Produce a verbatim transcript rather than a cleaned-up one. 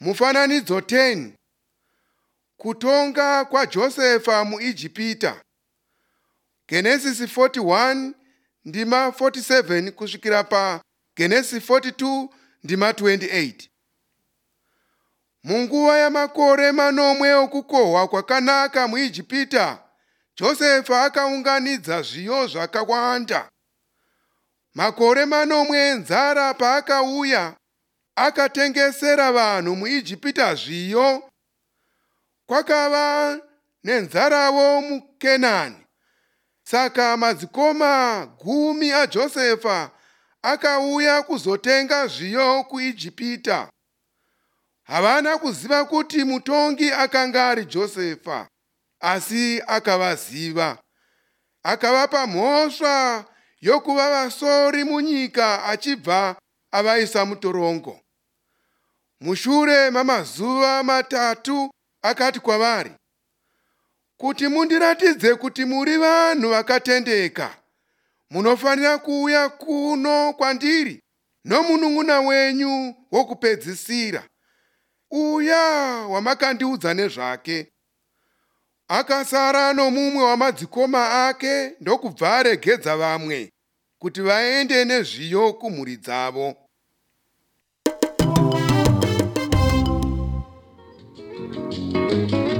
Mufananidzo ten. Kutonga kwa Josefa muIjipita. Genesis forty-one ndima forty-seven kusvikira pa Genesis forty-two ndima twenty-eight. Munguva ya makore manomwe okukohwa kwakanaka muIjipita, Josefa akaunganidza zviyo zvakawanda. Makore manomwe nzara paakauya, akatengesera vanhu muIjipita zviyo. Kwakava nenzarawo muKenani. Saka madzikoma gumi aJosefa akauya kuzotenga zviyo kuIjipita. Havana kuziva kuti mutongi akanga ari Josefa, asi akavaziva. Akavapa mhosva yokuva vasori munyika achibva avaisa mutorongo. Mushure mamazuva matatu akati kwavari, kuti mundiratidze kuti muri vanhu vakatendeka, munofanira kuuya kuno kwandiri nomunun'una wenyu wokupedzisira, uya wamakandiudza nezvake. Akasara nomumwe wamadzikoma ake ndokubva aregedza vamwe kuti vaende nezviyo kumhuri dzavo. Thank you.